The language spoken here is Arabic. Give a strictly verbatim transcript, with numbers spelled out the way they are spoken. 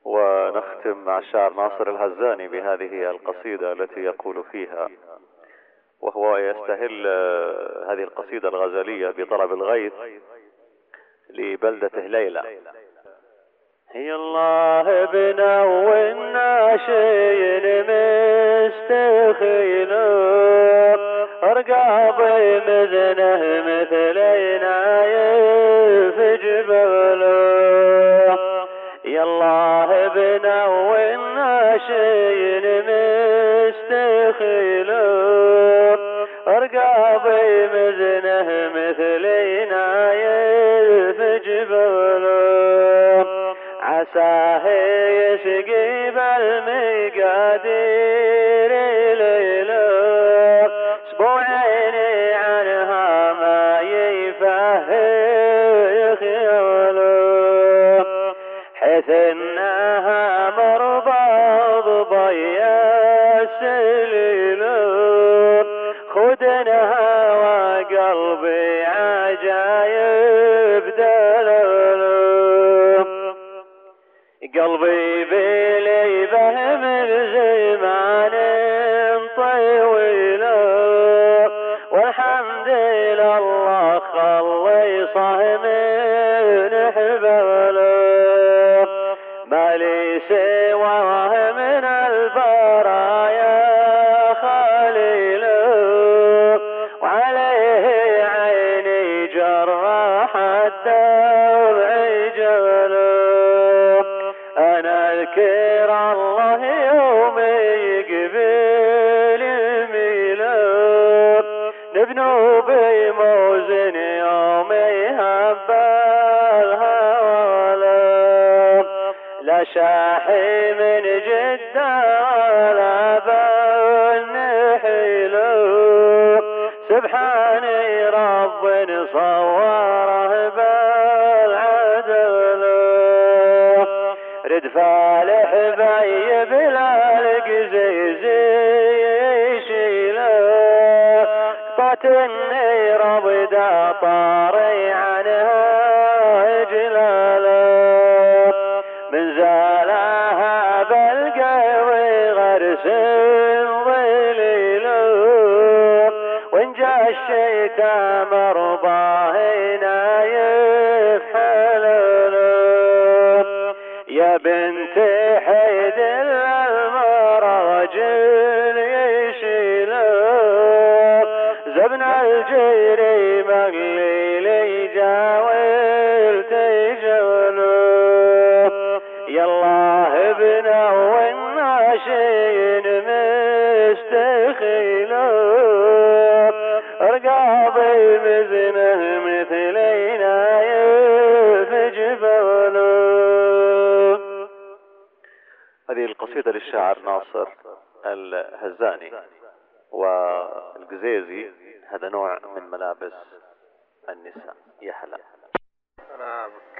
ونختم مع الشاعر ناصر الهزاني بهذه القصيدة التي يقول فيها، وهو يستهل هذه القصيدة الغزلية بطلب الغيث لبلدة هليلة. هي الله بنا والناشين مستخيلو، ارقابي مزنه مثلينا يفجبلو. يا الله بنا والناشين مستخيلو، ارقابي مزنه مثلينا يفجبلو. عساه يسقي بالمقادير ليلو، اسبوعين عنها ما يفهي خيالو. حيث انها مرباض ضيا السليلو، خدنها وقلبي عجايب دلالو. قلبي بليبه من زمان طويل، والحمد لله خلصه من حباله. ما لي سواه من البرايا خليل، وعليه عيني جرح الدمع جبله. أنا أذكر الله يوم يقبل الميلاد، نبنو بموزن يوم يهب الهوالة. لا شاحي من جدة ولا بن حيلو، سبحاني رب صوره بالعدل. رد فالح بي بلال قزيزي يشيله، قطعت النير بدا طاري عنها جلاله. من زالها بالقوي غرس ظليله، وان جا الشيتا مرضاه نايف حلله. يا بنت حيد المراجل يشيله، زبن الجيري مقليل جاول تجوله. يا الله بنا والناشين مستخيله، ارقابي مزنه مثلينا يفجبله. هذه القصيدة للشاعر ناصر الهزاني. والقزيزي هذا نوع من ملابس النساء. يا هلا.